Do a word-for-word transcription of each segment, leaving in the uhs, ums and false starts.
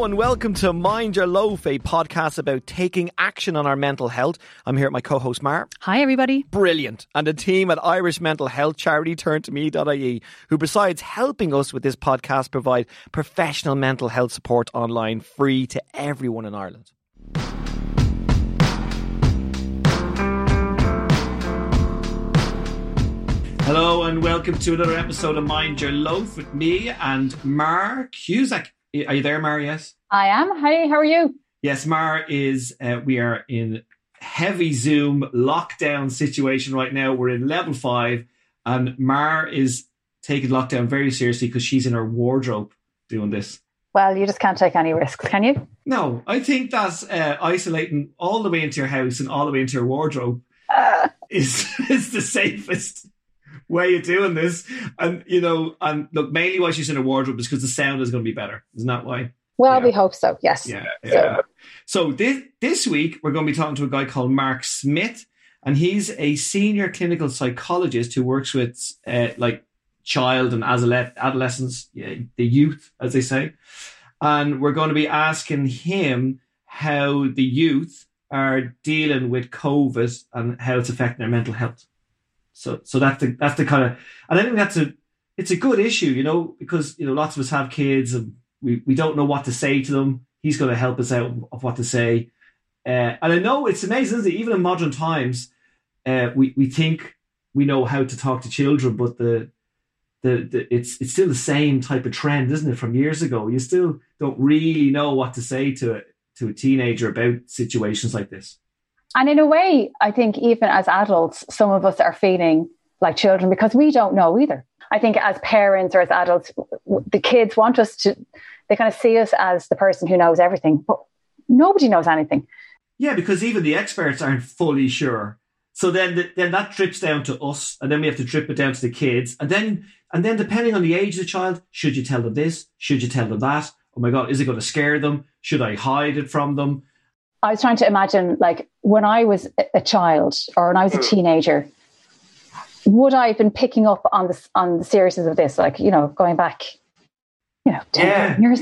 and welcome to Mind Your Loaf, a podcast about taking action on our mental health. I'm here with my co-host Mar. Hi everybody. Brilliant. And a team at Irish mental health charity turn to me dot I E, who besides helping us with this podcast provide professional mental health support online free to everyone in Ireland. Hello and welcome to another episode of Mind Your Loaf with me and Mar Cusack. Are you there, Mar? Yes? I am. Hi, how are you? Yes, Mar is, uh, we are in heavy Zoom lockdown situation right now. We're in level five and Mar is taking lockdown very seriously because she's in her wardrobe doing this. Well, you just can't take any risks, can you? No, I think that's uh, isolating all the way into your house and all the way into your wardrobe Uh, is, is the safest way of doing this. And, you know, and look, mainly why she's in her wardrobe is because the sound is going to be better. Isn't that why? well, Yeah. we hope so, yes. Yeah, So- yeah. So this this week we're going to be talking to a guy called Mark Smith, and he's a senior clinical psychologist who works with uh, like child and adole- adolescents, yeah, the youth, as they say. And we're going to be asking him how the youth are dealing with COVID and how it's affecting their mental health. So, so that's the that's the kind of, and I think that's a it's a good issue, you know, because you know lots of us have kids and we, we don't know what to say to them. He's going to help us out of what to say, uh, and I know it's amazing, isn't it? Even in modern times, uh, we we think we know how to talk to children, but the, the the it's it's still the same type of trend, isn't it? From years ago, you still don't really know what to say to it to a teenager about situations like this. And in a way, I think even as adults, some of us are feeling like children because we don't know either. I think as parents or as adults, w- the kids want us to, they kind of see us as the person who knows everything, but nobody knows anything. Yeah, because even the experts aren't fully sure. So then, th- then that drips down to us, and then we have to drip it down to the kids, and then, and then depending on the age of the child, should you tell them this? Should you tell them that? Oh my God, is it going to scare them? Should I hide it from them? I was trying to imagine, like, when I was a- a child or when I was a teenager, would I have been picking up on the, on the seriousness of this? Like, you know, going back, you know, ten Yeah. years.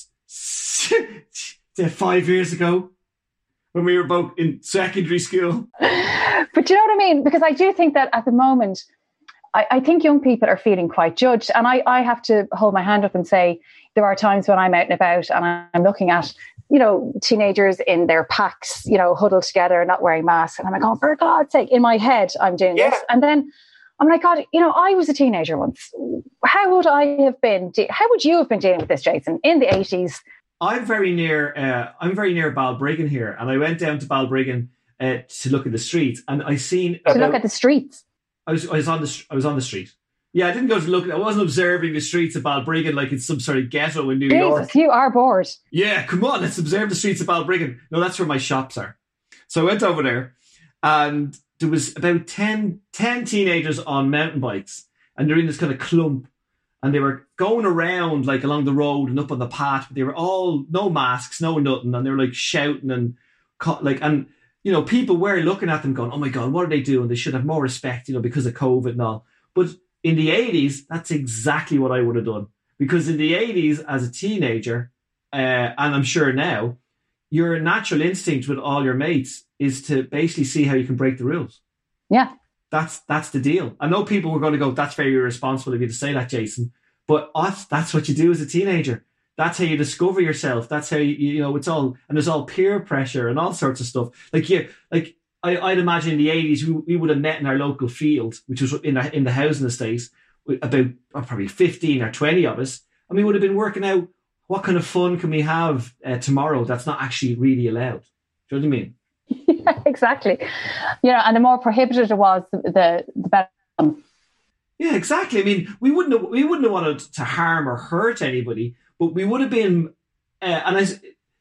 Five years ago, when we were both in secondary school. But do you know what I mean? Because I do think that at the moment, I, I think young people are feeling quite judged. And I, I have to hold my hand up and say, there are times when I'm out and about and I'm looking at, you know, teenagers in their packs, you know, huddled together, not wearing masks. And I'm like, oh, for God's sake, in my head, I'm doing Yeah. this. And then I'm like, God, you know, I was a teenager once. How would I have been, de- how would you have been dealing with this, Jason, in the eighties? I'm very near. Uh, I'm very near Balbriggan here, and I went down to Balbriggan uh, to look at the streets, and I seen. To about- look at the streets. I was I was on the I was on the street. Yeah, I didn't go to look. I wasn't observing the streets of Balbriggan like it's some sort of ghetto in New York. Jesus, you are bored. Yeah, come on, let's observe the streets of Balbriggan. No, that's where my shops are. So I went over there, and there was about ten, ten teenagers on mountain bikes, and they're in this kind of clump. And they were going around like along the road and up on the path, but they were all no masks, no nothing, and they were like shouting and co- like and you know people were looking at them going, "Oh my God, what are they doing? They should have more respect, you know, because of COVID and all." But in the eighties, that's exactly what I would have done, because in the eighties, as a teenager, uh, and I'm sure now, your natural instinct with all your mates is to basically see how you can break the rules. Yeah. That's that's the deal. I know people were going to go, that's very irresponsible of you to say that, Jason. But us, that's what you do as a teenager. That's how you discover yourself. That's how you, you know, it's all, and there's all peer pressure and all sorts of stuff. Like you, like I, I'd imagine in the eighties, we, we would have met in our local field, which was in the, in the housing estate, with about oh, probably fifteen or twenty of us. And we would have been working out what kind of fun can we have uh, tomorrow that's not actually really allowed. Do you know what I mean? Yeah, exactly. You know, and the more prohibited it was, the the, the better. Yeah, exactly. I mean, we wouldn't have, we wouldn't have wanted to harm or hurt anybody, but we would have been. Uh, and I,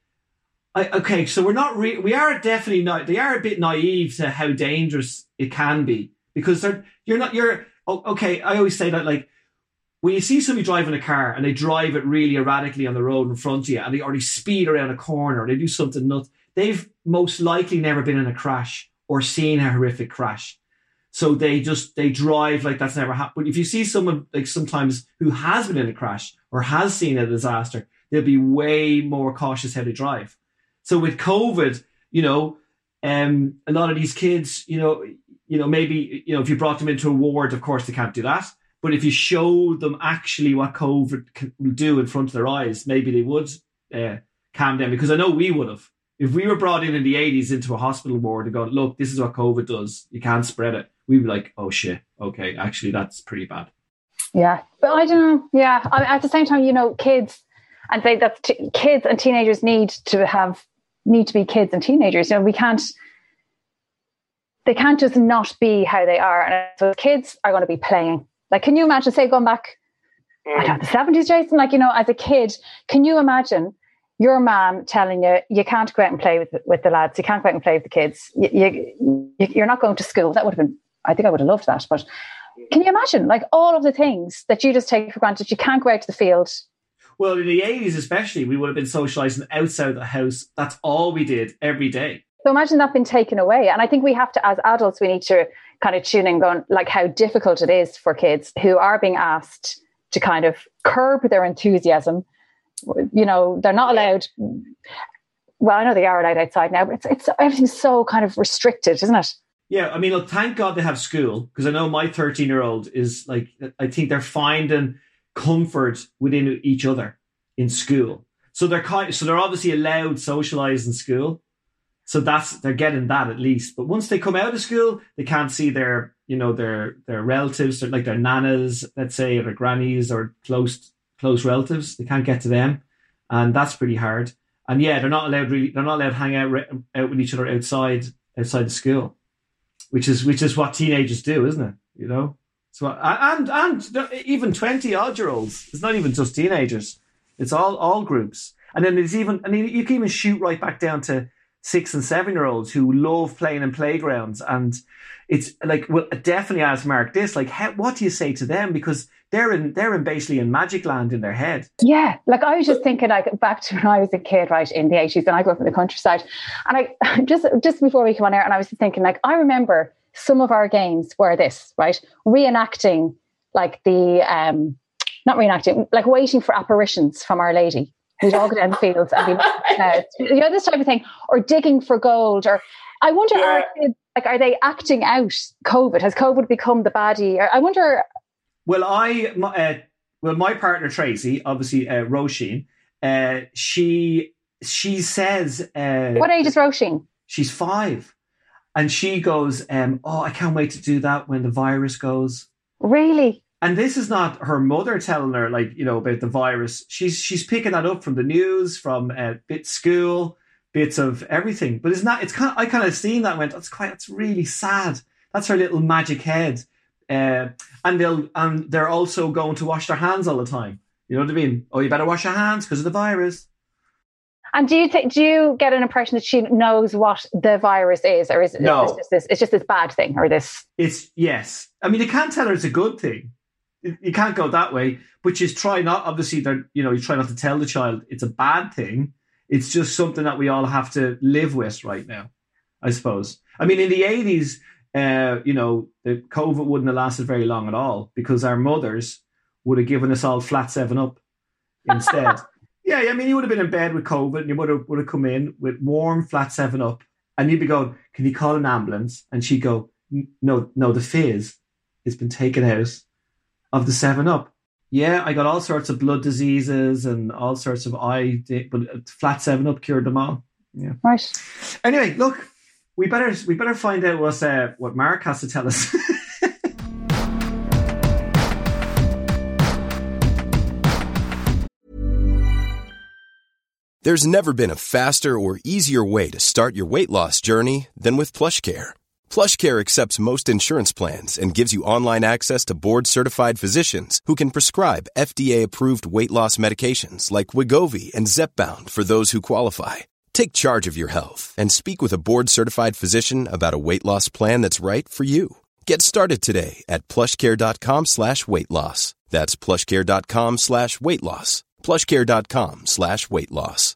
I, okay, so we're not. Re- we are definitely not. They are a bit naive to how dangerous it can be, because they're. You're not. You're okay. I always say that, like, when you see somebody driving a car and they drive it really erratically on the road in front of you, and they already speed around a corner, or they do something nuts, they've most likely never been in a crash or seen a horrific crash. So they just, they drive like that's never happened. But if you see someone like sometimes who has been in a crash or has seen a disaster, they'll be way more cautious how they drive. So with COVID, you know, um, a lot of these kids, you know, you know, maybe, you know, if you brought them into a ward, of course they can't do that. But if you show them actually what COVID can, will do in front of their eyes, maybe they would uh, calm down. Because I know we would have. If we were brought in in the eighties into a hospital ward and go, look, this is what COVID does. You can't spread it. We'd be like, oh shit, okay, actually that's pretty bad. Yeah, but I don't know. Yeah, I, at the same time, you know, kids and they that t- kids and teenagers need to have need to be kids and teenagers. You know, we can't. They can't just not be how they are, and so kids are going to be playing. Like, can you imagine, say, going back, mm. I don't know, the seventies, Jason? Like, you know, as a kid, can you imagine your mom telling you you can't go out and play with with the lads, you can't go out and play with the kids, you, you you're not going to school? That would have been. I think I would have loved that, but. Can you imagine, like, all of the things that you just take for granted? You can't go out to the field. Well, in the eighties especially, we would have been socialising outside the house. That's all we did every day. So imagine that being taken away. And I think we have to, as adults, we need to kind of tune in going, like, how difficult it is for kids who are being asked to kind of curb their enthusiasm. You know, they're not allowed... Well, I know they are allowed outside now, but it's it's everything's so kind of restricted, isn't it? Yeah, I mean, look, thank God they have school, because I know my thirteen-year-old is like, I think they're finding comfort within each other in school. So they're kind, so they're obviously allowed socialise in school. So that's they're getting that at least. But once they come out of school, they can't see their, you know, their their relatives, like their nanas, let's say, or their grannies or close close relatives. They can't get to them, and that's pretty hard. And yeah, they're not allowed really. They're not allowed to hang out out with each other outside outside the school. Which is which is what teenagers do, isn't it? You know, so and and even twenty odd year olds. It's not even just teenagers. It's all all groups. And then there's even, I mean, you can even shoot right back down to six and seven year olds who love playing in playgrounds. And it's like, well, definitely ask Mark this, like, how, what do you say to them? Because they're in they're in basically in magic land in their head. Yeah, like I was just thinking, like, back to when I was a kid, right, in the eighties, and I grew up in the countryside, and I just just before we come on air, and I was just thinking, like, I remember some of our games were this, right, reenacting, like the um, not reenacting, like waiting for apparitions from Our Lady. We'd all go down the fields and be, uh, you know, this type of thing, or digging for gold, or I wonder, yeah. are kids, like, are they acting out COVID? Has COVID become the baddie? I wonder. Well, I, my, uh, well, my partner Tracy, obviously uh, Roisin, uh, she she says, uh, what age is Roisin? She's five, and she goes, um, "Oh, I can't wait to do that when the virus goes." Really? And this is not her mother telling her, like, you know, about the virus. She's she's picking that up from the news, from uh, bit school, bits of everything. But it's not. It's kind of, I kind of seen that and went, that's quite. That's really sad. That's her little magic head. Uh, and they'll and they're also going to wash their hands all the time. You know what I mean? Oh, you better wash your hands because of the virus. And do you think? Do you get an impression that she knows what the virus is, or is it? No. It's just this. It's just this bad thing, or this. It's yes. I mean, you can't tell her it's a good thing. You can't go that way. But you try not. Obviously, they're, you know, you try not to tell the child it's a bad thing. It's just something that we all have to live with right now, I suppose. I mean, in the eighties. Uh, you know, the COVID wouldn't have lasted very long at all because our mothers would have given us all flat seven up instead. Yeah, I mean, you would have been in bed with COVID and you would have would have come in with warm flat seven up, and you'd be going, "Can you call an ambulance?" And she'd go, "No, no, the fizz has been taken out of the seven up." Yeah, I got all sorts of blood diseases and all sorts of eye, but flat seven up cured them all. Yeah, right. Anyway, look. We better we better find out what uh, what Mark has to tell us. There's never been a faster or easier way to start your weight loss journey than with PlushCare. PlushCare accepts most insurance plans and gives you online access to board-certified physicians who can prescribe F D A-approved weight loss medications like Wegovy and Zepbound for those who qualify. Take charge of your health and speak with a board-certified physician about a weight loss plan that's right for you. Get started today at plushcare.com slash weight loss. That's plushcare.com slash weight loss. plushcare.com slash weight loss.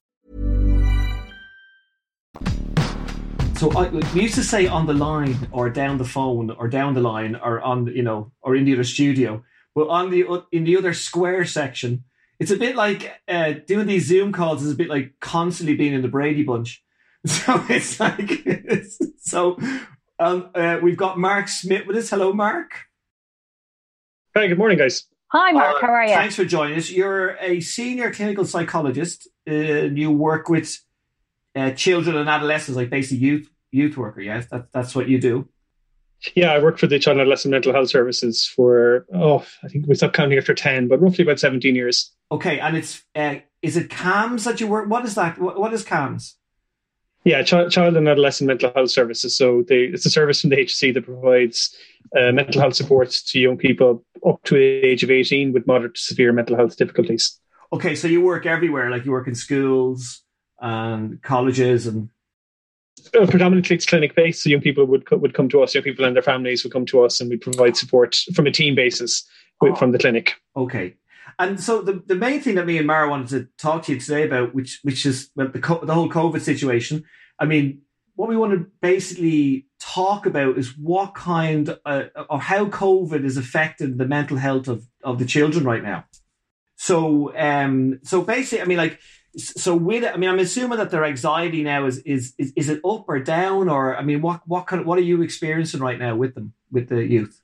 So I, we used to say on the line or down the phone or down the line or on, you know, or in the other studio. But on the in the other square section it's a bit like uh, doing these Zoom calls is a bit like constantly being in the Brady Bunch. So it's like, it's, so um, uh, we've got Mark Smith with us. Hello, Mark. Hi, good morning, guys. Hi, Mark. Uh, how are you? Thanks for joining us. You're a senior clinical psychologist. Uh, and you work with uh, children and adolescents, like basically youth youth worker. Yes, that, that's what you do. Yeah, I worked for the Child and Adolescent Mental Health Services for, oh, I think we stopped counting after ten, but roughly about seventeen years. Okay, and it's uh, is it C A M S that you work? What is that? What, what is C A M S? Yeah, Ch- Child and Adolescent Mental Health Services. So they, it's a service from the H S E that provides uh, mental health support to young people up to the age of eighteen with moderate to severe mental health difficulties. Okay, so you work everywhere, like you work in schools and colleges and... Uh, predominantly it's clinic-based, so young people would co- would come to us, young people and their families would come to us, and we provide support from a team basis with, oh, from the clinic. Okay. And so the, the main thing that me and Mara wanted to talk to you today about, which which is well, the co- the whole COVID situation. I mean, what we want to basically talk about is what kind uh, or how COVID is affecting the mental health of, of the children right now. So, um, so basically, I mean, like, so with it, I mean, I'm assuming that their anxiety now is is is, is it up or down, or I mean, what what kind of, what are you experiencing right now with them, with the youth?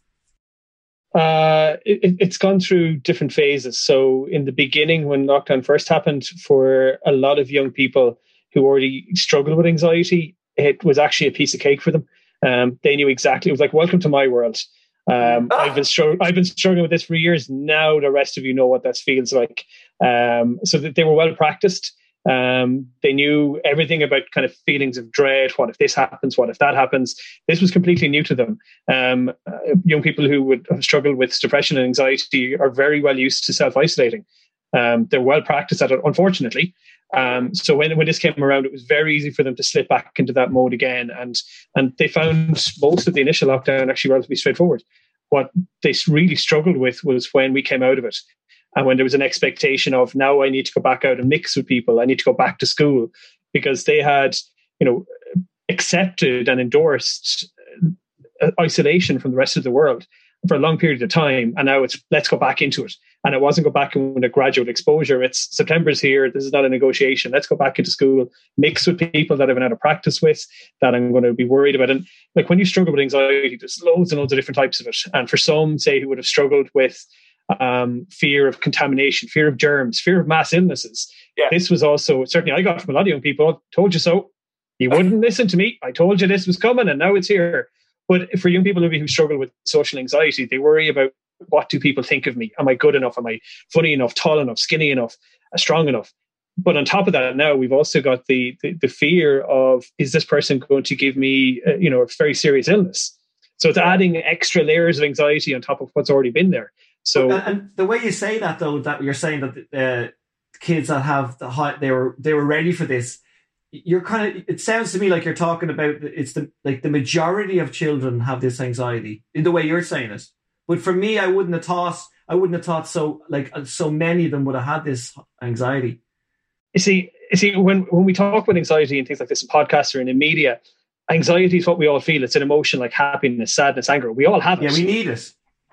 Uh, it, it's gone through different phases. So in the beginning, when lockdown first happened, for a lot of young people who already struggled with anxiety, it was actually a piece of cake for them. Um, they knew exactly. It was like, welcome to my world. Um, I've been str- I've been struggling with this for years. Now the rest of you know what that feels like. Um, so that they were well practiced. Um, they knew everything about kind of feelings of dread. What if this happens? What if that happens? This was completely new to them. Um, uh, young people who would have struggled with depression and anxiety are very well used to self-isolating. Um, they're well practiced at it, unfortunately. Um, so when when this came around, it was very easy for them to slip back into that mode again. And and they found most of the initial lockdown actually relatively straightforward. What they really struggled with was when we came out of it. And when there was an expectation of, now I need to go back out and mix with people, I need to go back to school, because they had, you know, accepted and endorsed isolation from the rest of the world for a long period of time. And now it's, let's go back into it. And it wasn't go back in a gradual exposure. It's September's here. This is not a negotiation. Let's go back into school, mix with people that I've been out of practice with, that I'm going to be worried about. And like, when you struggle with anxiety, there's loads and loads of different types of it. And for some, say, who would have struggled with um, fear of contamination, fear of germs, fear of mass illnesses. Yeah. This was also, certainly I got from a lot of young people, told you so. You wouldn't listen to me. I told you this was coming and now it's here. But for young people maybe who struggle with social anxiety, they worry about, what do people think of me? Am I good enough? Am I funny enough, tall enough, skinny enough, strong enough? But on top of that, now we've also got the the, the fear of, is this person going to give me, uh, you know, a very serious illness? So it's adding extra layers of anxiety on top of what's already been there. So, and, and the way you say that, though, that you're saying that uh, kids that have the high, they were they were ready for this. You're kind of, it sounds to me like you're talking about, it's the like the majority of children have this anxiety in the way you're saying it. But for me, I wouldn't have thought, I wouldn't have thought so, like so many of them would have had this anxiety. You see, you see, when, when we talk about anxiety and things like this in podcasts or in the media, anxiety is what we all feel. It's an emotion like happiness, sadness, anger. We all have it. Yeah, we need it.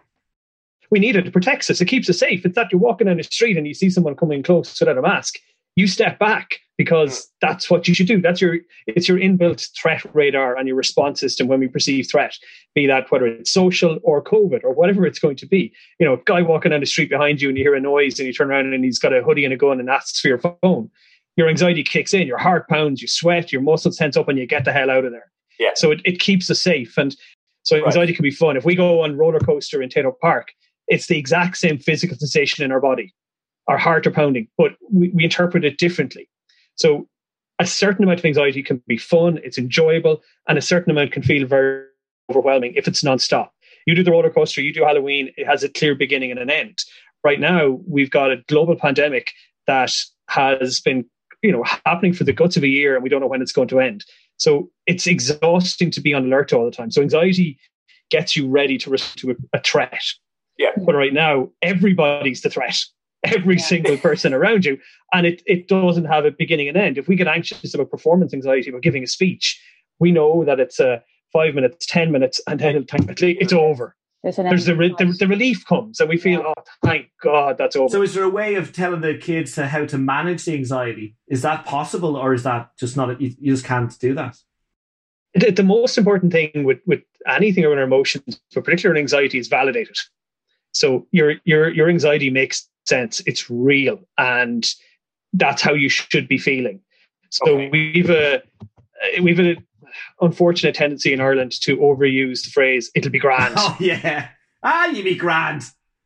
We need it. It protects us. It keeps us safe. It's that you're walking down the street and you see someone coming close without a mask. You step back because that's what you should do. That's your, it's your inbuilt threat radar and your response system when we perceive threat, be that whether it's social or COVID or whatever it's going to be. You know, a guy walking down the street behind you and you hear a noise and you turn around and he's got a hoodie and a gun and asks for your phone. Your anxiety kicks in, your heart pounds, you sweat, your muscles tense up and you get the hell out of there. Yeah. So it, it keeps us safe. And so anxiety right. can be fun. If we go on roller coaster in Taylor Park, it's the exact same physical sensation in our body. Our heart are pounding, but we, we interpret it differently. So a certain amount of anxiety can be fun, it's enjoyable, and a certain amount can feel very overwhelming if it's nonstop. You do the roller coaster, you do Halloween, it has a clear beginning and an end. Right now, we've got a global pandemic that has been, you know, happening for the guts of a year, and we don't know when it's going to end. So it's exhausting to be on alert all the time. So anxiety gets you ready to respond to a, a threat. Yeah. But right now, everybody's the threat. Every yeah. single person around you. And it, it doesn't have a beginning and end. If we get anxious about performance anxiety, about giving a speech, we know that it's uh, five minutes, ten minutes, and then ultimately it's over. There's, an there's the, re- the the relief comes, and we feel, yeah. oh, thank God, that's over. So, is there a way of telling the kids to how to manage the anxiety? Is that possible, or is that just not? You, you just can't do that. The, the most important thing with with anything around our emotions, but particularly anxiety, is validate it. So your your your anxiety makes sense. It's real, and that's how you should be feeling. So okay. we've a we've a unfortunate tendency in Ireland to overuse the phrase "it'll be grand." Oh yeah, ah, you be grand.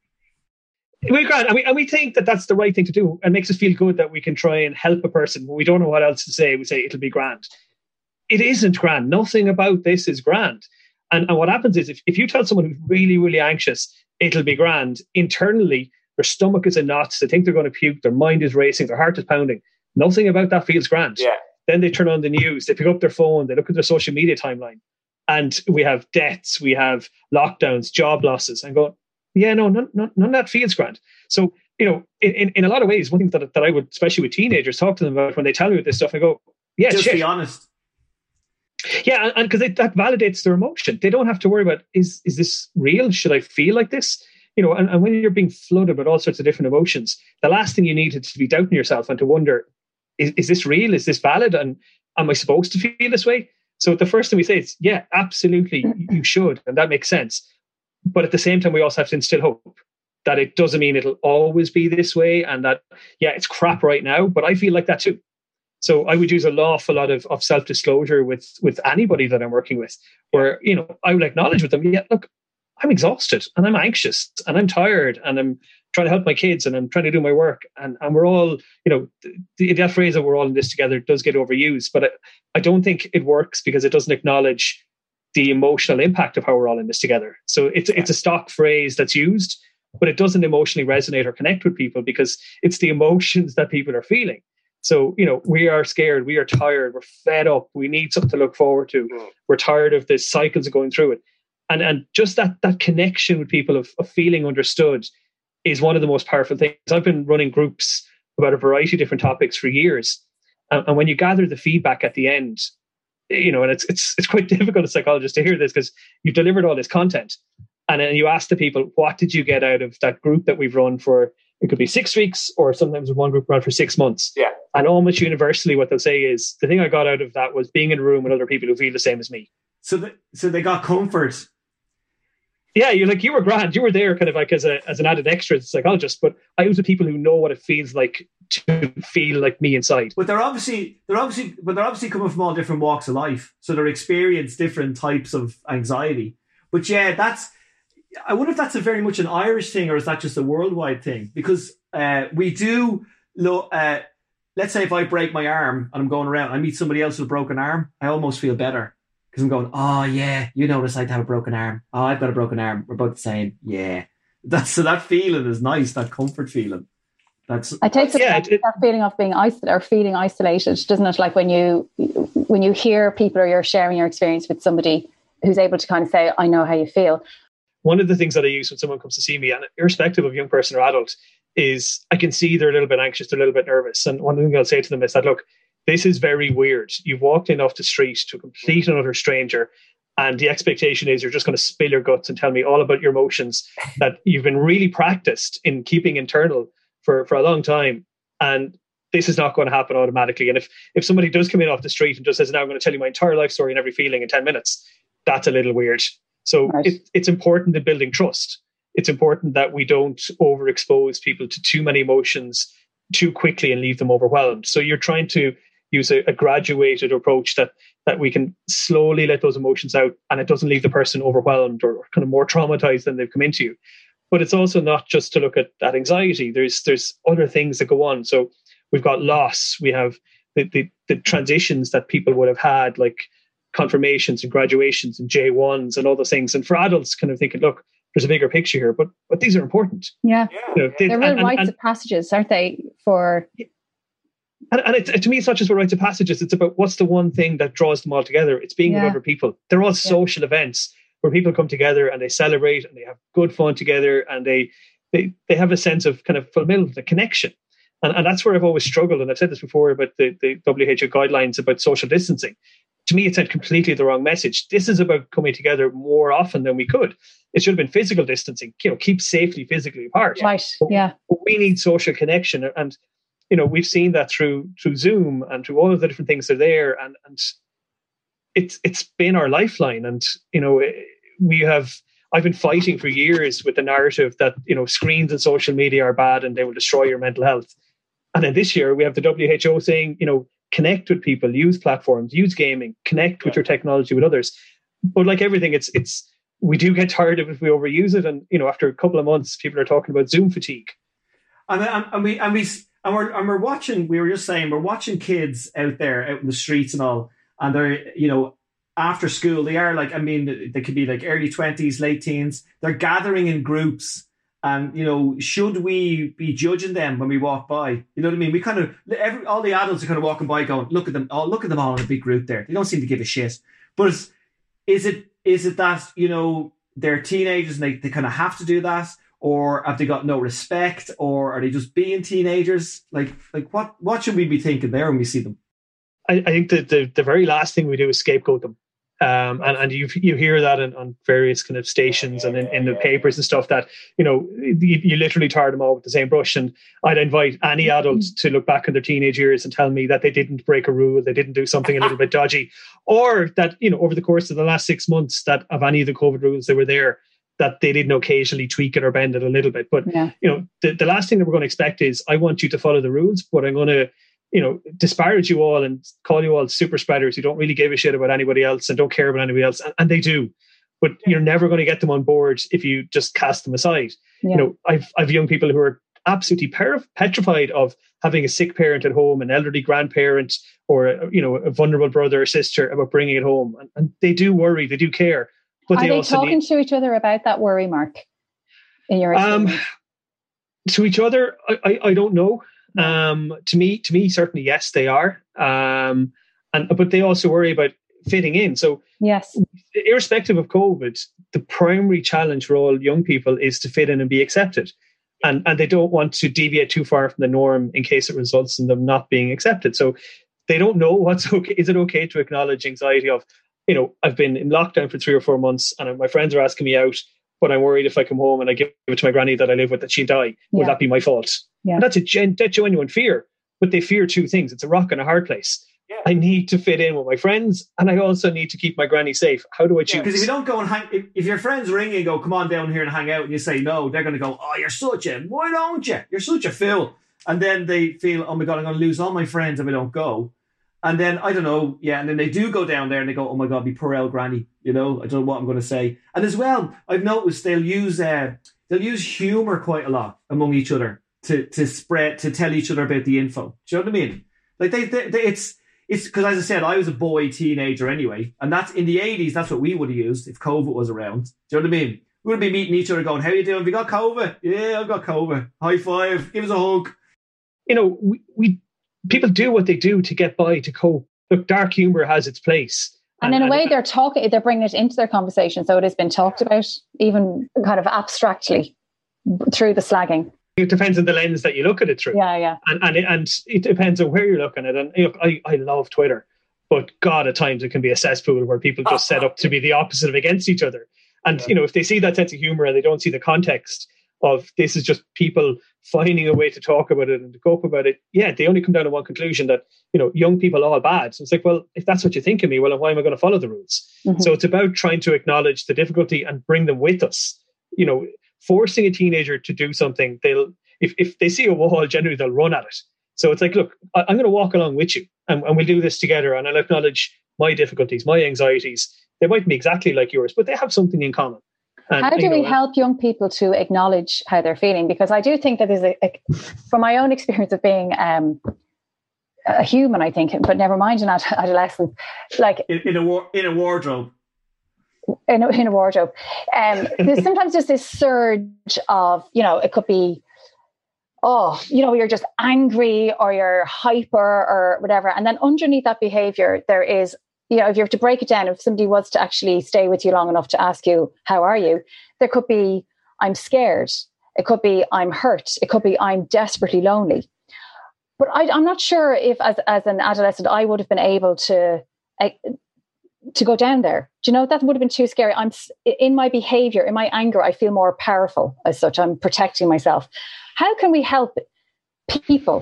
We grand, and we and we think that that's the right thing to do, and makes us feel good that we can try and help a person when we don't know what else to say. We say it'll be grand. It isn't grand. Nothing about this is grand. And, and what happens is if, if you tell someone who's really, really anxious, it'll be grand, internally, their stomach is in knots, they think they're going to puke, their mind is racing, their heart is pounding. Nothing about that feels grand. Yeah. Then they turn on the news, they pick up their phone, they look at their social media timeline, and we have deaths, we have lockdowns, job losses, and go, yeah, no, none, none, none of that feels grand. So, you know, in, in, in a lot of ways, one thing that, that I would, especially with teenagers, talk to them about when they tell me about this stuff, I go, yeah, just shit. be honest. Yeah, and because that validates their emotion. They don't have to worry about, is is this real? Should I feel like this? You know, and, and when you're being flooded with all sorts of different emotions, the last thing you need is to be doubting yourself and to wonder, is, is this real? Is this valid? And am I supposed to feel this way? So the first thing we say is, yeah, absolutely, you should. And that makes sense. But at the same time, we also have to instill hope that it doesn't mean it'll always be this way, and that, yeah, it's crap right now, but I feel like that too. So I would use an awful lot of, of self-disclosure with, with anybody that I'm working with, where, you know, I would acknowledge with them, yeah, look, I'm exhausted and I'm anxious and I'm tired and I'm trying to help my kids and I'm trying to do my work. And, and we're all, you know, the, that phrase that we're all in this together does get overused, but I, I don't think it works because it doesn't acknowledge the emotional impact of how we're all in this together. So it's, it's a stock phrase that's used, but it doesn't emotionally resonate or connect with people because it's the emotions that people are feeling. So, you know, we are scared, we are tired, we're fed up, we need something to look forward to. We're tired of the cycles of going through it. And and just that that connection with people of, of feeling understood is one of the most powerful things. I've been running groups about a variety of different topics for years. And, and when you gather the feedback at the end, you know, and it's it's it's quite difficult as psychologists to hear this because you've delivered all this content. And then you ask the people, what did you get out of that group that we've run for, it could be six weeks or sometimes one group run for six months. Yeah. And almost universally what they'll say is, the thing I got out of that was being in a room with other people who feel the same as me. So the, so they got comfort. Yeah, you're like, you were grand. You were there kind of like as a as an added extra as a psychologist, but I was with people who know what it feels like to feel like me inside. But they're obviously they're obviously but they're obviously coming from all different walks of life. So they're experienced different types of anxiety. But yeah, that's I wonder if that's a very much an Irish thing or is that just a worldwide thing? Because uh, we do look uh, let's say if I break my arm and I'm going around, I meet somebody else with a broken arm, I almost feel better. Because I'm going, oh yeah, you know what it's like to have a broken arm. Oh, I've got a broken arm. We're both the same. Yeah. That's so that feeling is nice, that comfort feeling. That's I take yeah, that, it, that feeling of being isolated or feeling isolated, doesn't it? Like when you when you hear people or you're sharing your experience with somebody who's able to kind of say, I know how you feel. One of the things that I use when someone comes to see me, and irrespective of young person or adult, is I can see they're a little bit anxious, they're a little bit nervous. And one thing I'll say to them is that, look, this is very weird. You've walked in off the street to a complete and utter stranger, and the expectation is you're just going to spill your guts and tell me all about your emotions that you've been really practiced in keeping internal for, for a long time. And this is not going to happen automatically. And if, if somebody does come in off the street and just says, now I'm going to tell you my entire life story and every feeling in ten minutes, that's a little weird. So right. it, it's important in building trust. It's important that we don't overexpose people to too many emotions too quickly and leave them overwhelmed. So you're trying to use a, a graduated approach that that we can slowly let those emotions out and it doesn't leave the person overwhelmed or kind of more traumatized than they've come into you. But it's also not just to look at that anxiety. There's there's other things that go on. So we've got loss. We have the, the, the transitions that people would have had, like confirmations and graduations and J ones and all those things. And for adults kind of thinking, look, there's a bigger picture here, but but these are important. Yeah. You know, they, They're real and, rites and, of passages, aren't they? For And, and it, to me, it's not just about rites of passages. It's about what's the one thing that draws them all together. It's being yeah. with other people. They're all social yeah. events where people come together and they celebrate and they have good fun together and they they, they have a sense of kind of fulfillment, a connection. And, and that's where I've always struggled. And I've said this before about the, the W H O guidelines about social distancing. to me, it sent completely the wrong message. This is about coming together more often than we could. It should have been physical distancing, you know, keep safely physically apart. Right, yeah. But we need social connection. And, you know, we've seen that through through Zoom and through all of the different things that are there. And, and it's it's been our lifeline. And, you know, we have, I've been fighting for years with the narrative that, you know, screens and social media are bad and they will destroy your mental health. And then this year we have the W H O saying, you know, connect with people, use platforms, use gaming, connect with your technology with others. But like everything, it's it's we do get tired of it if we overuse it. And, you know, after a couple of months, people are talking about Zoom fatigue. And, and we and we and we're and we're watching. We were just saying we're watching kids out there, out in the streets and all, and they're, you know, after school they are like, I mean, they could be like early twenties, late teens. They're gathering in groups. And, you know, should we be judging them when we walk by? You know what I mean? We kind of, every, all the adults are kind of walking by going, look at them, oh, look at them all in a big group there. They don't seem to give a shit. But is, is it is it that, you know, they're teenagers and they, they kind of have to do that? Or have they got no respect? Or are they just being teenagers? Like, like what, what should we be thinking there when we see them? I, I think that the, the very last thing we do is scapegoat them. Um, and, and you you hear that in, on various kind of stations and in, in the papers and stuff that, you know, you, you literally tar them all with the same brush. And I'd invite any adult to look back in their teenage years and tell me that they didn't break a rule, they didn't do something a little bit dodgy, or that, you know, over the course of the last six months that of any of the COVID rules that were there, that they didn't occasionally tweak it or bend it a little bit. But, yeah. you know, the, the last thing that we're going to expect is I want you to follow the rules, but I'm going to, you know, disparage you all and call you all super spreaders who don't really give a shit about anybody else and don't care about anybody else. And, and they do. But you're never going to get them on board if you just cast them aside. Yeah. You know, I've I've young people who are absolutely per- petrified of having a sick parent at home, an elderly grandparent, or, you know, a vulnerable brother or sister about bringing it home. And, and they do worry, they do care. But are they, they also talking need, to each other about that worry, Mark, in your experience? Um, to each other, I, I, I don't know. Um, to me, to me, certainly, yes, they are. Um, and but they also worry about fitting in. So, yes, irrespective of COVID, the primary challenge for all young people is to fit in and be accepted, and and they don't want to deviate too far from the norm in case it results in them not being accepted. So, they don't know what's okay. Is it okay to acknowledge anxiety of, you know, I've been in lockdown for three or four months, and my friends are asking me out, but I'm worried if I come home and I give it to my granny that I live with that she'll die, will yeah. that be my fault? Yeah. And that's a gen- that genuine fear, but they fear two things. It's a rock and a hard place. Yeah. I need to fit in with my friends, and I also need to keep my granny safe. How do I choose? Because yeah, if you don't go and hang, if, if your friends ring and go, come on down here and hang out, and you say no, they're going to go, oh, you're such a, why don't you? You're such a fool. And then they feel, oh my God, I'm going to lose all my friends if I don't go. And then, I don't know, yeah, and then they do go down there and they go, oh my God, be poor old granny, you know, I don't know what I'm going to say. And as well, I've noticed they'll use uh, they'll use humour quite a lot among each other to to spread, to tell each other about the info. Do you know what I mean? Like, they, they, they it's, it's because as I said, I was a boy teenager anyway, and that's in the eighties, that's what we would have used if COVID was around. Do you know what I mean? We would be meeting each other going, how you doing? Have you got COVID? Yeah, I've got COVID. High five, give us a hug. You know, we... we people do what they do to get by, to cope. Look, dark humour has its place. And, and in a way, and, they're talking, they're bringing it into their conversation. So it has been talked about, even kind of abstractly, through the slagging. It depends on the lens that you look at it through. Yeah, yeah. And and it, and it depends on where you're looking at it. And look, I, I love Twitter, but God, at times it can be a cesspool where people just set up to be the opposite of against each other. And, yeah. you know, if they see that sense of humour and they don't see the context of this is just people finding a way to talk about it and to cope about it, yeah, they only come down to one conclusion, that, you know, young people are all bad. So it's like, well, if that's what you think of me, well, why am I going to follow the rules? Mm-hmm. So it's about trying to acknowledge the difficulty and bring them with us. You know, forcing a teenager to do something, they'll, if, if they see a wall, generally they'll run at it. So it's like, look, I, I'm going to walk along with you and, and we'll do this together, and I'll acknowledge my difficulties, my anxieties. They might be exactly like yours, but they have something in common. And, how do you know, we help young people to acknowledge how they're feeling? Because I do think that there's a, a from my own experience of being um, a human, I think, but never mind an ad- adolescent, like in, in a war, in a wardrobe, in a, in a wardrobe. Um, there's sometimes just this surge of, you know, it could be, oh, you know, you're just angry or you're hyper or whatever, and then underneath that behavior, there is, you know, if you have to break it down, if somebody was to actually stay with you long enough to ask you, how are you? There could be, I'm scared. It could be, I'm hurt. It could be, I'm desperately lonely. But I, I'm not sure if as, as an adolescent, I would have been able to uh, to go down there. Do you know, that would have been too scary. I'm in my behavior, in my anger, I feel more powerful as such. I'm protecting myself. How can we help people?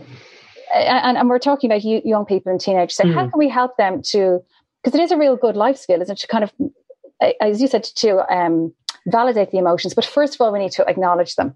And, and we're talking about young people and teenagers. So mm. how can we help them to, because it is a real good life skill, isn't it? To kind of, as you said, to um, validate the emotions. But first of all, we need to acknowledge them.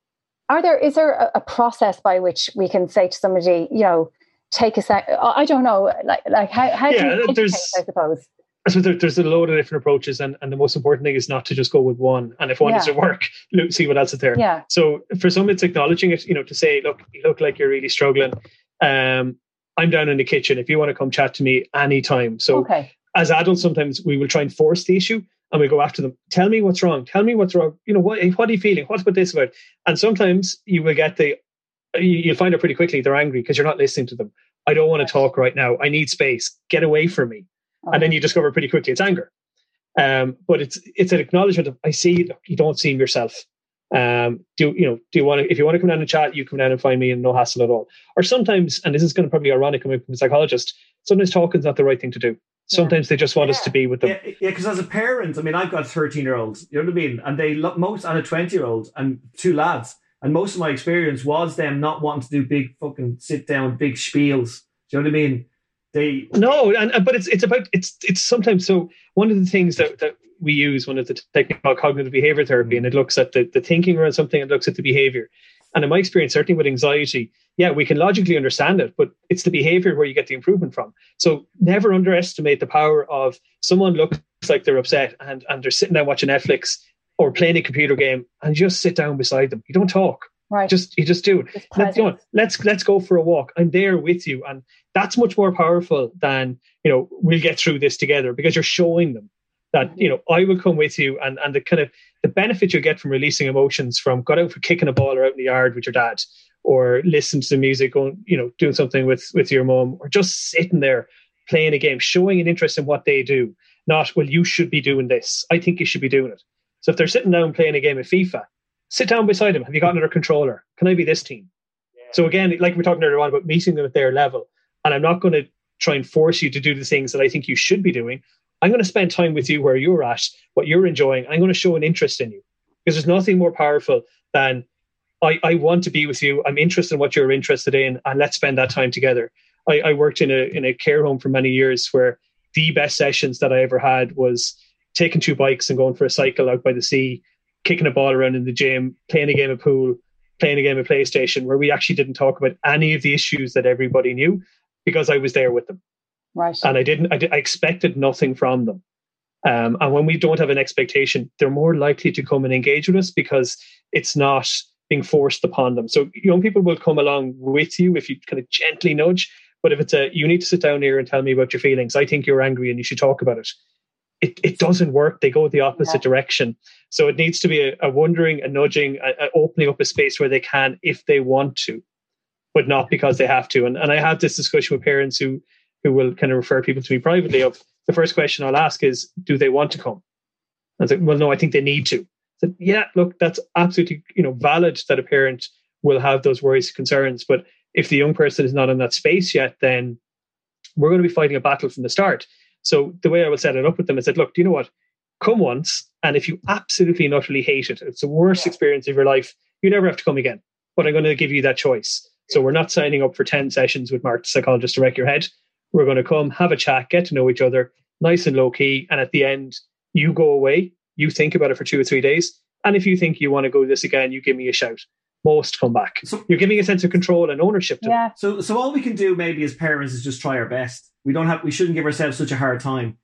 Are there, is there a, a process by which we can say to somebody, you know, take a sec, I don't know, like, like how, how yeah, do you there's, I suppose? So there, there's a load of different approaches, and, and the most important thing is not to just go with one. And if one yeah. doesn't work, look, see what else is there. Yeah. So for some, it's acknowledging it, you know, to say, look, you look like you're really struggling. Um, I'm down in the kitchen. If you want to come chat to me anytime. So okay. as adults, sometimes we will try and force the issue, and we go after them. Tell me what's wrong. Tell me what's wrong. You know, what, what are you feeling? What's about this about? And sometimes you will get the, you'll find out pretty quickly they're angry because you're not listening to them. I don't want to talk right now. I need space. Get away from me. Okay. And then you discover pretty quickly it's anger. Um, but it's it's an acknowledgement of, I see, look, you don't seem yourself. Um, do you know? Do you want to? If you want to come down and chat, you come down and find me, and no hassle at all. Or sometimes, and this is going to probably ironic coming from a psychologist, sometimes talking's not the right thing to do. Sometimes yeah. they just want yeah. us to be with them. Yeah, because yeah, as a parent, I mean, I've got thirteen-year-olds. You know what I mean? And they most and a twenty-year-old and two lads. And most of my experience was them not wanting to do big fucking sit down, big spiels. Do you know what I mean? They no, and but it's it's about it's it's sometimes so. One of the things that, that we use, one of the techniques called cognitive behavior therapy, and it looks at the, the thinking around something, and looks at the behavior. And in my experience, certainly with anxiety, yeah, we can logically understand it, but it's the behavior where you get the improvement from. So never underestimate the power of someone looks like they're upset and and they're sitting down watching Netflix or playing a computer game, and just sit down beside them. You don't talk. Right. Just you just do it. Let's, you know, let's let's go for a walk. I'm there with you, and that's much more powerful than, you know, we'll get through this together, because you're showing them that, you know, I will come with you, and and the kind of the benefit you get from releasing emotions from got out for kicking a ball or out in the yard with your dad, or listen to the music, or, you know, doing something with with your mum, or just sitting there playing a game, showing an interest in what they do. Not, well, you should be doing this. I think you should be doing it. So if they're sitting down playing a game of FIFA, sit down beside them. Have you got another controller? Can I be this team? Yeah. So again, like we were talking earlier on about meeting them at their level. And I'm not going to try and force you to do the things that I think you should be doing. I'm going to spend time with you where you're at, what you're enjoying. I'm going to show an interest in you, because there's nothing more powerful than I, I want to be with you. I'm interested in what you're interested in, and let's spend that time together. I, I worked in a in a care home for many years, where the best sessions that I ever had was taking two bikes and going for a cycle out by the sea, kicking a ball around in the gym, playing a game of pool, playing a game of PlayStation, where we actually didn't talk about any of the issues that everybody knew, because I was there with them. Right. And I didn't, I, did, I expected nothing from them. Um, and when we don't have an expectation, they're more likely to come and engage with us, because it's not being forced upon them. So young people will come along with you if you kind of gently nudge. But if it's a, you need to sit down here and tell me about your feelings, I think you're angry and you should talk about it. It it doesn't work. They go the opposite yeah. direction. So it needs to be a, a wondering, a nudging, a, a opening up a space where they can, if they want to, but not because they have to. And and I have this discussion with parents who who will kind of refer people to me privately. Of the first question I'll ask is, do they want to come? I was like, well, no, I think they need to. I said, yeah, look, that's absolutely, you know, valid that a parent will have those worries, concerns. But if the young person is not in that space yet, then we're going to be fighting a battle from the start. So the way I will set it up with them is that, look, do you know what? Come once, and if you absolutely and utterly hate it, it's the worst yeah. experience of your life, you never have to come again. But I'm going to give you that choice. So we're not signing up for ten sessions with Mark the psychologist to wreck your head. We're going to come, have a chat, get to know each other, nice and low key. And at the end, you go away, you think about it for two or three days. And if you think you want to go this again, you give me a shout. Most come back. So you're giving a sense of control and ownership to yeah. them. So, so all we can do maybe as parents is just try our best. We don't have. We shouldn't give ourselves such a hard time.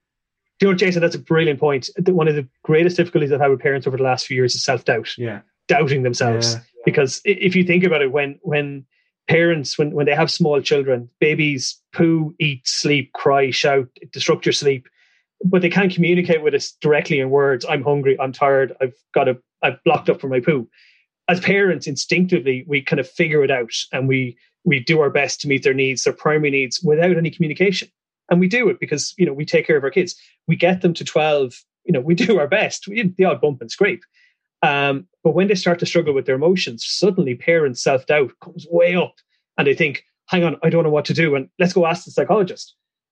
You know, Jason, that's a brilliant point. One of the greatest difficulties I've had with parents over the last few years is self-doubt. Yeah, doubting themselves. Yeah, yeah. Because if you think about it, when when parents, when when they have small children, babies poo, eat, sleep, cry, shout, disrupt your sleep, but they can't communicate with us directly in words. I'm hungry. I'm tired. I've got a. I've blocked up for my poo. As parents, instinctively, we kind of figure it out, and we we do our best to meet their needs, their primary needs, without any communication. And we do it because, you know, we take care of our kids. We get them to twelve, you know, we do our best. We the odd bump and scrape. Um, but when they start to struggle with their emotions, suddenly parents' self-doubt comes way up, and they think, hang on, I don't know what to do. And let's go ask the psychologist.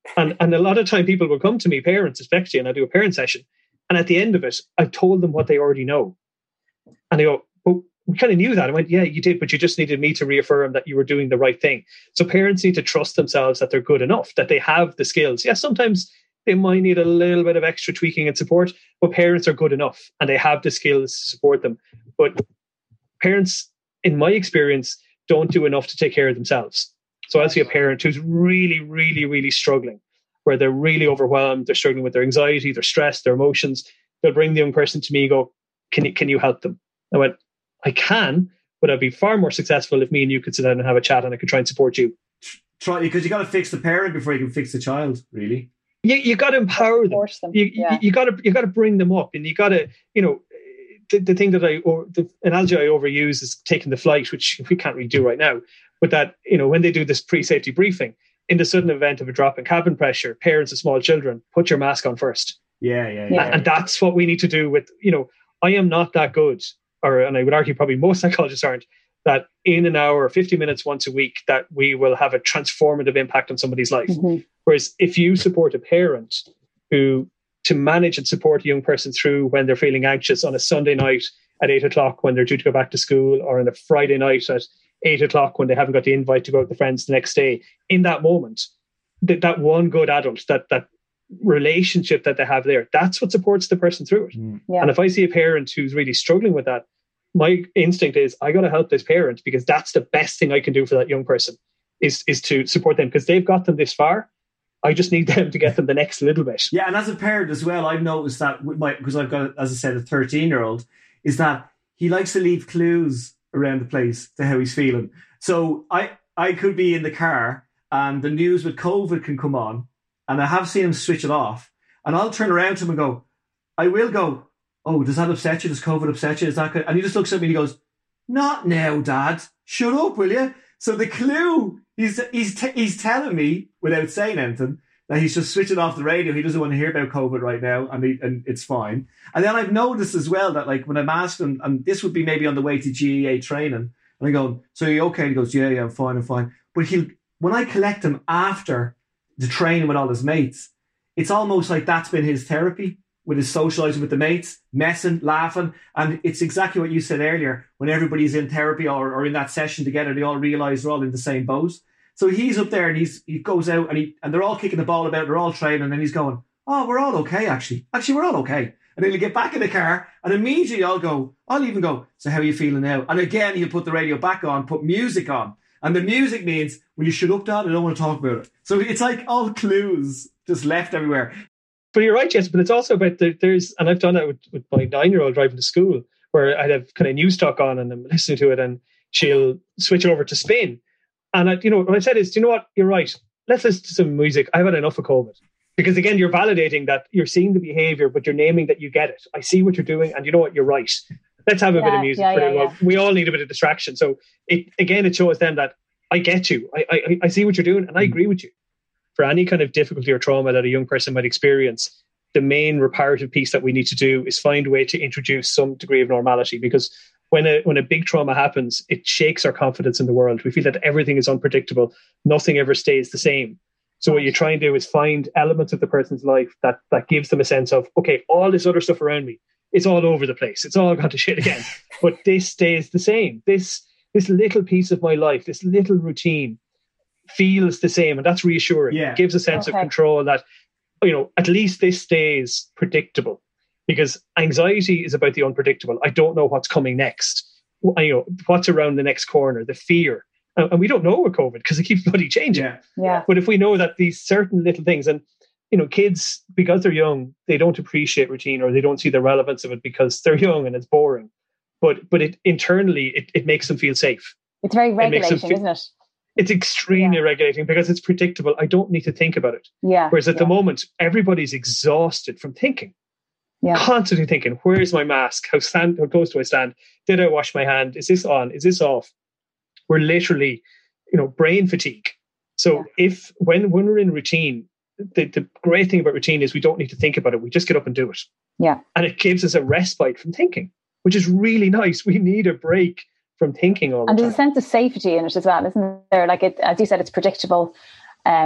And and a lot of time people will come to me, parents especially, and I do a parent session. And at the end of it, I've told them what they already know. And they go, well, we kind of knew that. I went, yeah, you did, but you just needed me to reaffirm that you were doing the right thing. So parents need to trust themselves that they're good enough, that they have the skills. Yes, sometimes they might need a little bit of extra tweaking and support, but parents are good enough and they have the skills to support them. But parents, in my experience, don't do enough to take care of themselves. So I'll see a parent who's really, really, really struggling, where they're really overwhelmed, they're struggling with their anxiety, their stress, their emotions. They'll bring the young person to me and go, can you, can you help them? I went, I can, but I'd be far more successful if me and you could sit down and have a chat and I could try and support you. Try, because you got to fix the parent before you can fix the child, really. You, you got to empower them. them. You, yeah. you, you got to you got to bring them up, and you got to, you know, the, the thing that I, or the analogy I overuse is taking the flight, which we can't really do right now. But that, you know, when they do this pre-safety briefing, in the sudden event of a drop in cabin pressure, parents of small children, put your mask on first. Yeah, yeah, yeah. And, and that's what we need to do with, you know, I am not that good, or, and I would argue probably most psychologists aren't, that in an hour or fifty minutes once a week that we will have a transformative impact on somebody's life. Mm-hmm. Whereas if you support a parent who, to manage and support a young person through when they're feeling anxious on a Sunday night at eight o'clock when they're due to go back to school, or on a Friday night at eight o'clock when they haven't got the invite to go out with friends the next day, in that moment, that, that one good adult, that that relationship that they have there, that's what supports the person through it. Mm. Yeah. And if I see a parent who's really struggling with that, my instinct is I got to help this parent, because that's the best thing I can do for that young person, is, is to support them, because they've got them this far. I just need them to get them the next little bit. Yeah, and as a parent as well, I've noticed that with my, because I've got, as I said, a thirteen-year-old, is that he likes to leave clues around the place to how he's feeling. So I, I could be in the car and the news with COVID can come on, and I have seen him switch it off, and I'll turn around to him and go, I will go, oh, does that upset you? Does COVID upset you? Is that good? And he just looks at me and he goes, not now, Dad. Shut up, will you? So the clue, he's he's t- he's telling me, without saying anything, that he's just switching off the radio. He doesn't want to hear about COVID right now, and, he, and it's fine. And then I've noticed as well that, like, when I'm asking, and this would be maybe on the way to G E A training, and I go, so are you okay? And he goes, yeah, yeah, I'm fine, I'm fine. But he'll, when I collect him after the training with all his mates, it's almost like that's been his therapy, with his socializing with the mates, messing, laughing. And it's exactly what you said earlier. When everybody's in therapy or, or in that session together, they all realize they're all in the same boat. So he's up there and he's he goes out and he and they're all kicking the ball about, they're all training, and he's going, oh, we're all okay, actually. Actually, we're all okay. And then he'll get back in the car and immediately I'll go, I'll even go, so how are you feeling now? And again, he'll put the radio back on, put music on. And the music means, will you shut up, Dad? I don't want to talk about it. So it's like all clues just left everywhere. But you're right, yes. But it's also about the, there's, and I've done that with, with my nine-year-old driving to school, where I'd have kind of news talk on and I'm listening to it, and she'll switch it over to spin. And I, you know, what I said is, do you know what? You're right. Let's listen to some music. I've had enough of COVID. Because again, you're validating that you're seeing the behavior, but you're naming that you get it. I see what you're doing, and you know what? You're right. Let's have a yeah, bit of music. Yeah, for yeah, it. Well, yeah. We all need a bit of distraction. So it again, it shows them that I get you. I, I I see what you're doing, and I agree with you. For any kind of difficulty or trauma that a young person might experience, the main reparative piece that we need to do is find a way to introduce some degree of normality. Because when a when a big trauma happens, it shakes our confidence in the world. We feel that everything is unpredictable. Nothing ever stays the same. So what you try and do is find elements of the person's life that that gives them a sense of, okay, all this other stuff around me, it's all over the place. It's all gone to shit again. But this stays the same. This this little piece of my life, this little routine feels the same. And that's reassuring. Yeah. It gives a sense okay. of control that, you know, at least this stays predictable. Because anxiety is about the unpredictable. I don't know what's coming next. You know, what's around the next corner, the fear. And we don't know with COVID because it keeps bloody changing. Yeah. yeah. But if we know that these certain little things, and, you know, kids, because they're young, they don't appreciate routine, or they don't see the relevance of it because they're young and it's boring. But but it internally, it, it makes them feel safe. It's very regulating, it feel, isn't it? It's extremely yeah. regulating because it's predictable. I don't need to think about it. Yeah. Whereas at yeah. the moment, everybody's exhausted from thinking. Yeah. Constantly thinking, where's my mask? How, stand, how close do I stand? Did I wash my hand? Is this on? Is this off? We're literally, you know, brain fatigue. So yeah. if when when we're in routine, the, the great thing about routine is we don't need to think about it. We just get up and do it. Yeah. And it gives us a respite from thinking, which is really nice. We need a break from thinking all the and time. And there's a sense of safety in it as well, isn't there? Like it, as you said, it's predictable. Um,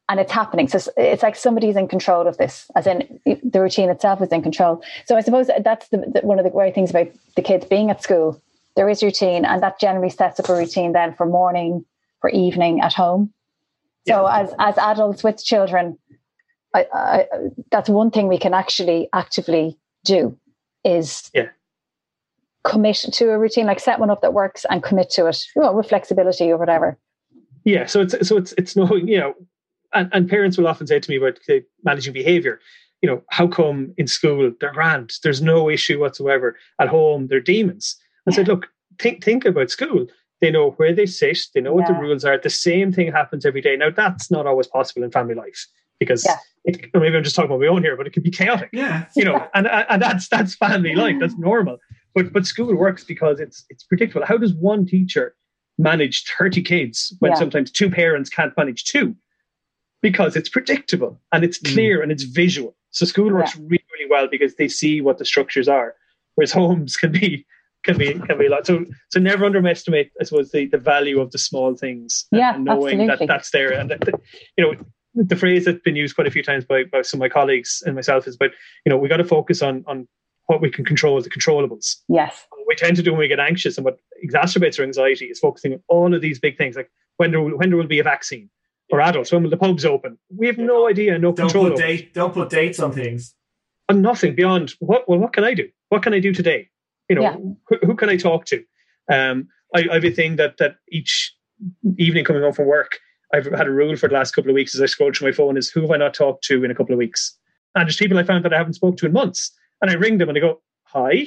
and it's happening. So it's like somebody's in control of this, as in the routine itself is in control. So I suppose that's the, the, one of the great things about the kids being at school. There is routine, and that generally sets up a routine then for morning, for evening at home. So yeah. as as adults with children, I, I, that's one thing we can actually actively do is yeah. commit to a routine, like set one up that works and commit to it, you know, with flexibility or whatever. Yeah, so it's so it's it's no, you know, and, and parents will often say to me about uh, managing behaviour, you know, how come in school they're grand, there's no issue whatsoever, at home they're demons. I yeah. said, look, think think about school. They know where they sit, they know yeah. what the rules are. The same thing happens every day. Now, that's not always possible in family life because yeah. it, or maybe I'm just talking about my own here, but it can be chaotic. Yeah, you know, and and that's that's family life. That's normal. But but school works because it's it's predictable. How does one teacher manage thirty kids when yeah. sometimes two parents can't manage two? Because it's predictable and it's clear mm. and it's visual. So school works yeah. really, really well because they see what the structures are, whereas homes can be can be can be a lot. So so never underestimate, I suppose, the, the value of the small things and, yeah, and knowing absolutely. that that's there. And that, that, you know, the phrase that's been used quite a few times by, by some of my colleagues and myself is about, you know, we got to focus on on what we can control, the controllables. Yes. What we tend to do when we get anxious and what exacerbates our anxiety is focusing on all of these big things, like when there, when there will be a vaccine, or adults, when will the pubs open? We have no idea, no don't control. Put date, don't put dates on things. And nothing beyond, what, well, what can I do? What can I do today? You know, yeah. who, who can I talk to? Um, I, I have a thing that, that each evening coming home from work, I've had a rule for the last couple of weeks as I scroll through my phone is, who have I not talked to in a couple of weeks? And there's people I found that I haven't spoken to in months. And I ring them and I go, hi.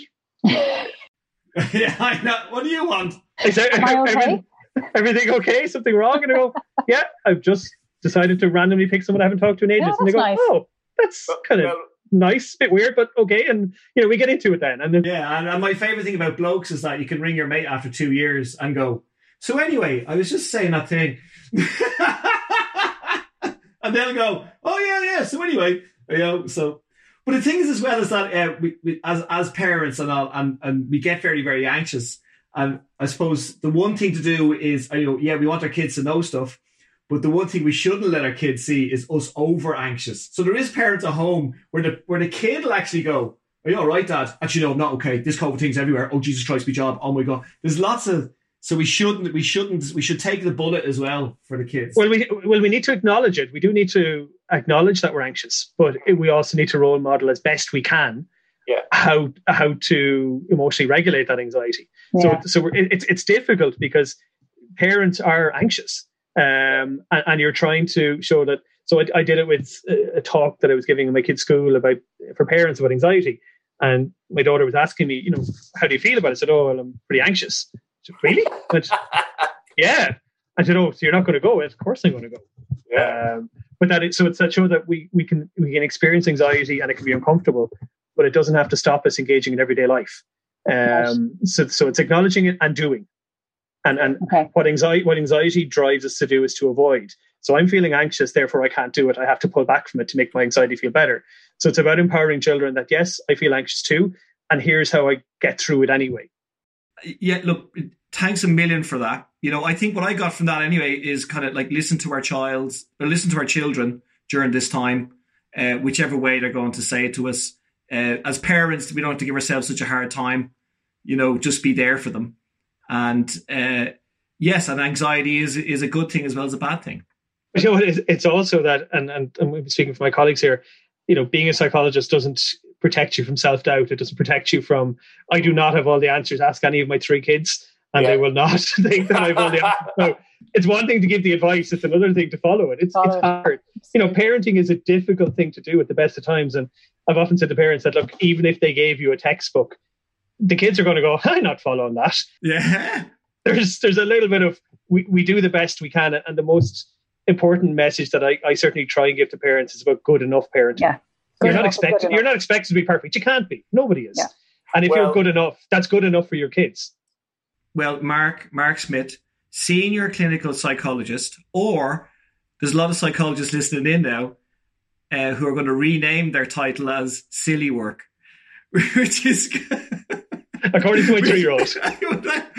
Yeah, I know. What do you want? Is there, Am I okay? Everything, everything okay? Something wrong? And I go, yeah, I've just decided to randomly pick someone I haven't talked to in ages. Yeah, and they go, nice. oh, that's kind of well, nice, bit weird, but okay. And, you know, we get into it then. And then, yeah, and, and my favourite thing about blokes is that you can ring your mate after two years and go, so anyway, I was just saying that thing. And they'll go, oh, yeah, yeah, so anyway, you know, so... But the thing is, as well, is that uh, we, we, as as parents and all, and and we get very, very anxious. And I suppose the one thing to do is, you know, yeah, we want our kids to know stuff, but the one thing we shouldn't let our kids see is us over anxious. So there is parents at home where the where the kid will actually go, "Are you all right, Dad?" Actually, no, not okay. This COVID thing's everywhere. Oh, Jesus Christ, my job. Oh my God. There's lots of. So we shouldn't. We shouldn't. We should take the bullet as well for the kids. Well, we well we need to acknowledge it. We do need to acknowledge that we're anxious, but we also need to role model as best we can yeah. how how to emotionally regulate that anxiety. Yeah. So so we're, it's it's difficult because parents are anxious, um, and, and you're trying to show that. So I, I did it with a, a talk that I was giving in my kids' school about for parents about anxiety, and my daughter was asking me, you know, how do you feel about it? I said, oh, well, I'm pretty anxious. I said, really? I said, yeah. I said, oh, so you're not going to go? Of course I'm going to go. Yeah. Um, but that it, so it's that show that we we can we can experience anxiety and it can be uncomfortable, but it doesn't have to stop us engaging in everyday life. Um, Right. So so it's acknowledging it and doing, and and Okay. what anxiety what anxiety drives us to do is to avoid. So I'm feeling anxious, therefore I can't do it. I have to pull back from it to make my anxiety feel better. So it's about empowering children that yes, I feel anxious too, and here's how I get through it anyway. Yeah, look, thanks a million for that. You know, I think what I got from that anyway is kind of like listen to our child, or listen to our children during this time, uh, whichever way they're going to say it to us. Uh, as parents, we don't have to give ourselves such a hard time. You know, just be there for them. And uh, yes, and anxiety is is a good thing as well as a bad thing. You know, it's, it's also that, and and I'm speaking for my colleagues here. You know, being a psychologist doesn't protect you from self-doubt. It doesn't protect you from, I do not have all the answers. Ask any of my three kids and yeah. they will not think that I have all the answers. No, it's one thing to give the advice. It's another thing to follow it. It's, Follow it's hard. You know, parenting is a difficult thing to do at the best of times. And I've often said to parents that, look, even if they gave you a textbook, the kids are going to go, I'm not following that. Yeah. There's there's a little bit of, we, we do the best we can. And the most important message that I, I certainly try and give to parents is about good enough parenting. Yeah. You're not expected. You're not expected to be perfect. You can't be. Nobody is. Yeah. And if Well- you're good enough, that's good enough for your kids. Well, Mark, Mark Smith, senior clinical psychologist, or there's a lot of psychologists listening in now uh, who are going to rename their title as silly work, which is According to my three-year-old.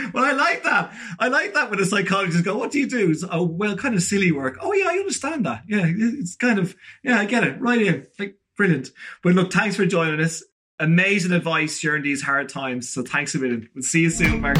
Well, I like that. I like that when a psychologist go, what do you do? It's, oh, well, kind of silly work. Oh, yeah, I understand that. Yeah, it's kind of, yeah, I get it. Right in. Like, brilliant. But look, thanks for joining us. Amazing advice during these hard times. So thanks a million. We'll see you soon, Mark.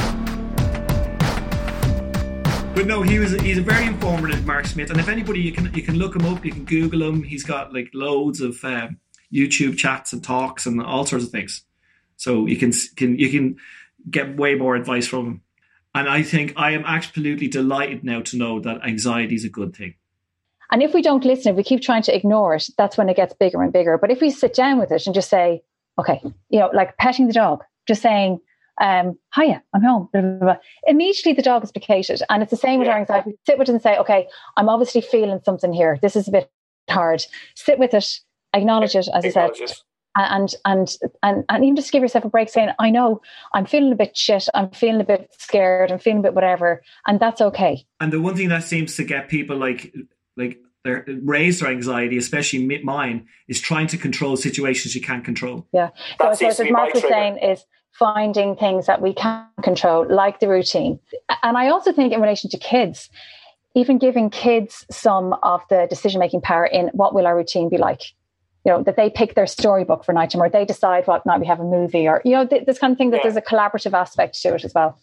But no, he was he's a very informative, Mark Smith. And if anybody, you can you can look him up, you can Google him. He's got like loads of um, YouTube chats and talks and all sorts of things. So you can can you can get way more advice from him. And I think I am absolutely delighted now to know that anxiety is a good thing. And if we don't listen, if we keep trying to ignore it, that's when it gets bigger and bigger. But if we sit down with it and just say, okay, you know, like petting the dog, just saying, um, hiya, I'm home, blah, blah, blah. Immediately the dog is placated. And it's the same with our anxiety. We sit with it and say, okay, I'm obviously feeling something here. This is a bit hard. Sit with it, acknowledge it, as acknowledge I said. It. And, and, and, and even just give yourself a break saying, I know I'm feeling a bit shit. I'm feeling a bit scared. I'm feeling a bit whatever. And that's okay. And the one thing that seems to get people like, like, Their, raise their anxiety, especially mine, is trying to control situations you can't control. Yeah. So I suppose what Mark was saying is finding things that we can control, like the routine. And I also think in relation to kids, even giving kids some of the decision-making power in what will our routine be like. You know, that they pick their storybook for nighttime, or they decide what night we have a movie, or, you know, th- this kind of thing, that yeah. there's a collaborative aspect to it as well.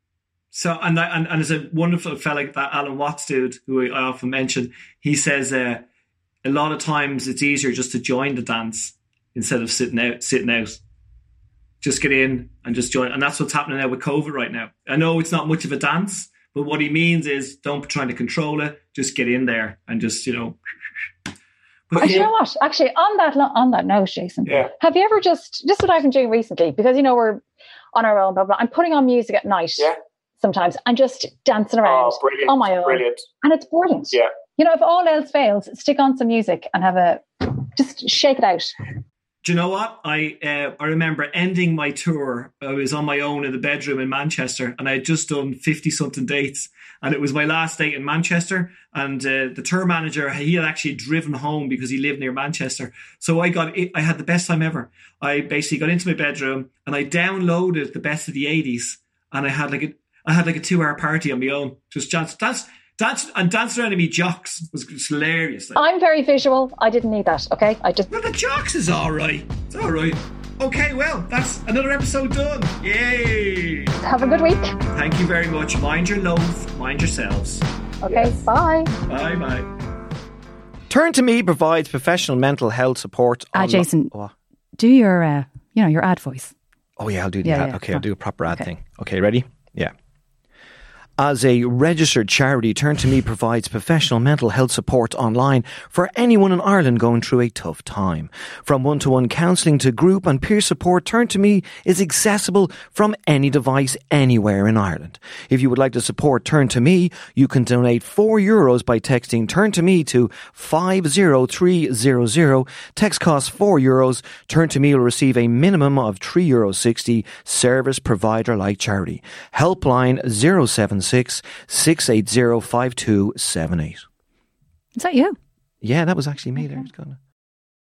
So, and, and and there's a wonderful fella, that Alan Watts dude, who I often mention. He says uh, a lot of times it's easier just to join the dance instead of sitting out. Sitting out, just get in and just join. And that's what's happening now with COVID right now. I know it's not much of a dance, but what he means is don't be trying to control it. Just get in there and just, you know. But, and you know what? Actually, on that on that note, Jason, yeah. have you ever just just what I've been doing recently? Because, you know, we're on our own, blah, blah. I'm putting on music at night. Yeah. Sometimes I'm just dancing around oh, on my own. Brilliant. And it's brilliant. Yeah. You know, if all else fails, stick on some music and have a, just shake it out. Do you know what? I uh, I remember ending my tour. I was on my own in the bedroom in Manchester, and I had just done fifty-something dates. And it was my last date in Manchester. And uh, the tour manager, he had actually driven home because he lived near Manchester. So I got, I had the best time ever. I basically got into my bedroom and I downloaded the best of the eighties. And I had like a, I had like a two-hour party on my own. Just dance, dance, dance, and dancing around in me jocks. It was just hilarious. Like. I'm very visual. I didn't need that. Okay, I just. Well, the jocks is all right. It's all right. Okay, well, that's another episode done. Yay! Have a good week. Thank you very much. Mind your love. Mind yourselves. Okay. Yes. Bye. Bye. Bye. Turn to Me provides professional mental health support. Ah, uh, Jason, oh. do your, uh, you know, your ad voice. Oh yeah, I'll do the yeah, ad. Yeah, okay, I'll do a proper ad okay. thing. Okay, ready? Yeah. As a registered charity, Turn to Me provides professional mental health support online for anyone in Ireland going through a tough time. From one-to-one counselling to group and peer support, Turn to Me is accessible from any device anywhere in Ireland. If you would like to support Turn to Me, you can donate four euros by texting Turn to Me to five zero three zero zero. Text costs four euros. Turn to Me will receive a minimum of three euros sixty. Service provider like charity. Helpline zero seven six six eight zero five two seven eight. Is that you? Yeah, that was actually me okay. there. It's gonna...